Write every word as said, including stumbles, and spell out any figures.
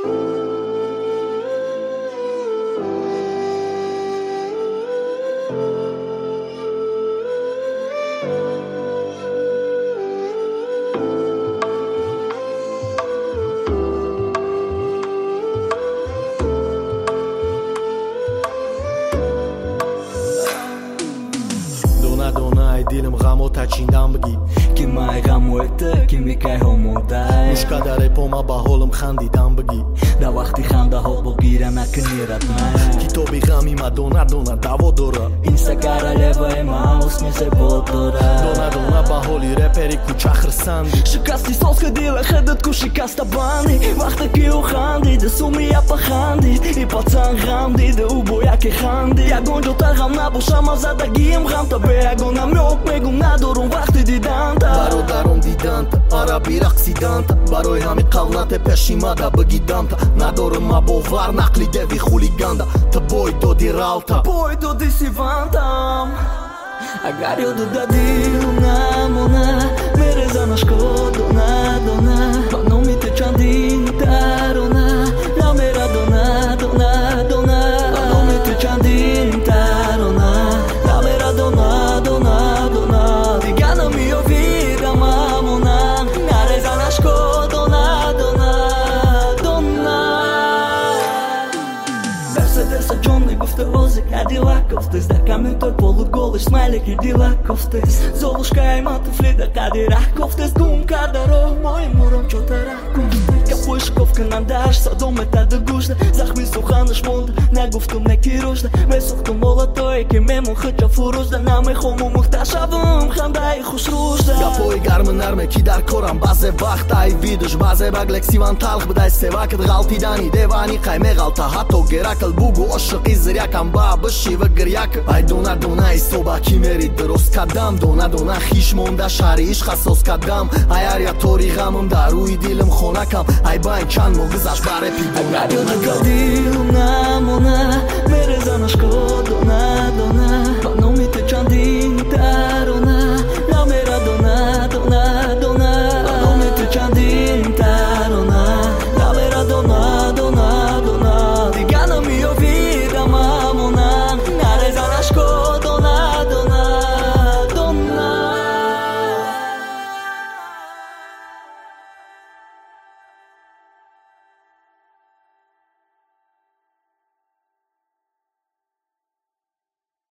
دلم غمو تچیندم بگی که مای غموته که میکای همودای مشکا در پوما با حالم خندیدم بگی دا وقتی خنده ها بگیره نکنی ردمه که تو بی غمی ما دونا دونا داو دوره اینستا королева маус не се потора دونا دونا با حالی رپری کوچه خرسندی شکستی ساز کدیله خدت کو شکسته بندی وقتی که او خندید سومی یا پخندید ای پацан غم دیده او باید که خندید یگون جوتر غم نباشم از زدگیم غم تا به یگون نمیوک میگم ندارم وقتی دیدن تا برادرم دیدن تا عربی رقصیدن تا برای همی قولت پشیما دا بگیدم تا ندارم ما باور نقلی دوی خولیگان دا تا بای دادی رالتا بای دادی سیوانتم اگر یادو دادی نمونه میرزن اشکا دونه دونه منو میته چندین ترونه نمیره دونه دونه دونه منو میته چندین ترونه نمیره دونه دونه دونه دیگه نمیافیدم امونه نریزن اشکا دونه دونه دونه Мерседес джонни гуфте вози Кадилак офтес Да камен той полуголиш смайлик и дилак офтес Золушка има туфли да кадирак офтес Гум кадаро мой мурам чотарак офтес Капуишковка надаш садомета да гужда Захми суханаш монда Не гуфтум не ки ружда Месохтум мола той ки мемо хъча фуружда Наме хомо мухташавым ханда и хуш ружда Гапои гармы нарме ки дар корам базе вақт Ай видуш базе баглек сиван талх бдай севакет ғалтидани девани қайме ғалта Хато геракл бугу ошиқи зирякам ба биши ва гиряк Ай дона дона исоба ки мери дуруст кадам Дона дона хиш монда шаҳри ишқ асос кадам Ай аря тори ғамым дар рӯи дилим хонакам Ай ба ин чанд мо гузашт ба репи Агар ёдагар дилм намона мерезан ашко дона дона ба номи ту чандин та